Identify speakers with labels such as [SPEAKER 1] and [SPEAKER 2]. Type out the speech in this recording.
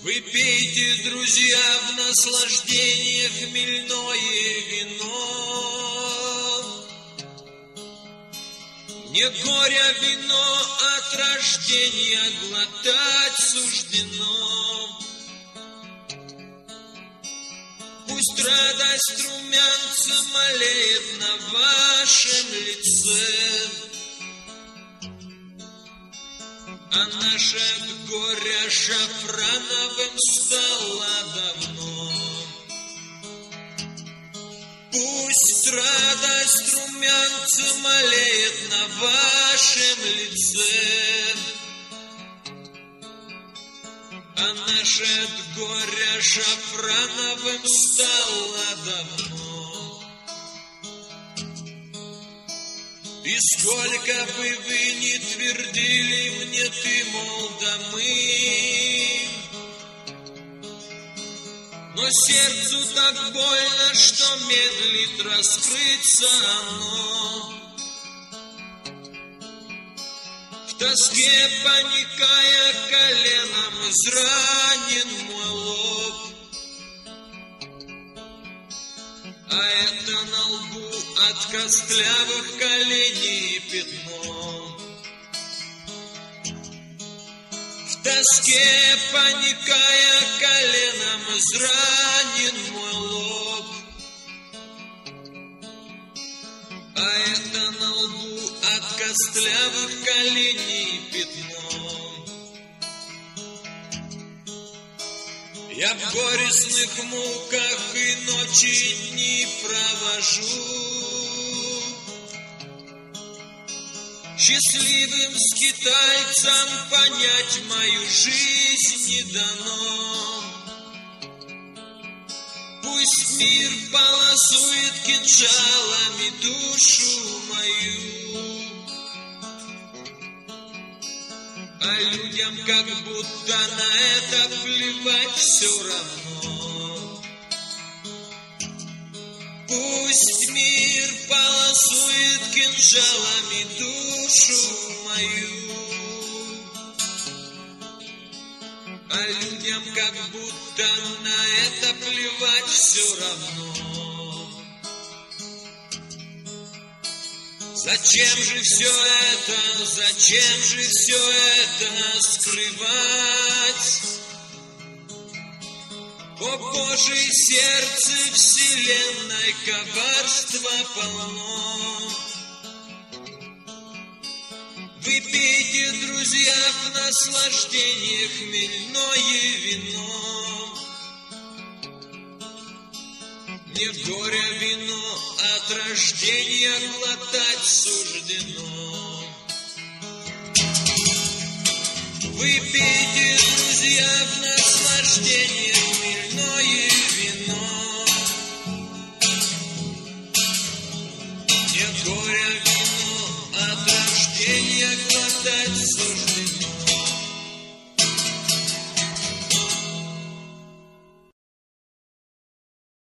[SPEAKER 1] Вы пейте, друзья, в наслаждение хмельное вино. Не горя вино от рождения глотать суждено. Пусть радость румянцем олеет на вашем лице, а наше от горя шафрановым стало давно. Пусть радость румянцем олеет на вашем лице, а наше от горя шафрановым стало давно. И сколько бы вы ни твердили мне, ты, мол, да мы, но сердцу так больно, что медлит раскрыться оно. В тоске поникая коленом изранен мой лоб, а это на лбу от костлявых коленей пятно. В тоске поникая коленом изранен мой лоб, а это на лбу от костлявых коленей пятно. Я в горестных муках и ночи и дни провожу, счастливым скитальцам понять мою жизнь не дано. Пусть мир полосует кинжалами душу мою, а людям как будто на это плевать все равно. Пусть мир полосует кинжалами душу мою, а людям как будто на это плевать все равно. Зачем же все это, зачем же все это скрывать? О Божие сердце вселенной коварства полно. Вы пейте, друзья, в наслаждение хмельное вино. Не горя вино от рождения глотать суждено. Вы пейте, друзья, в наслаждение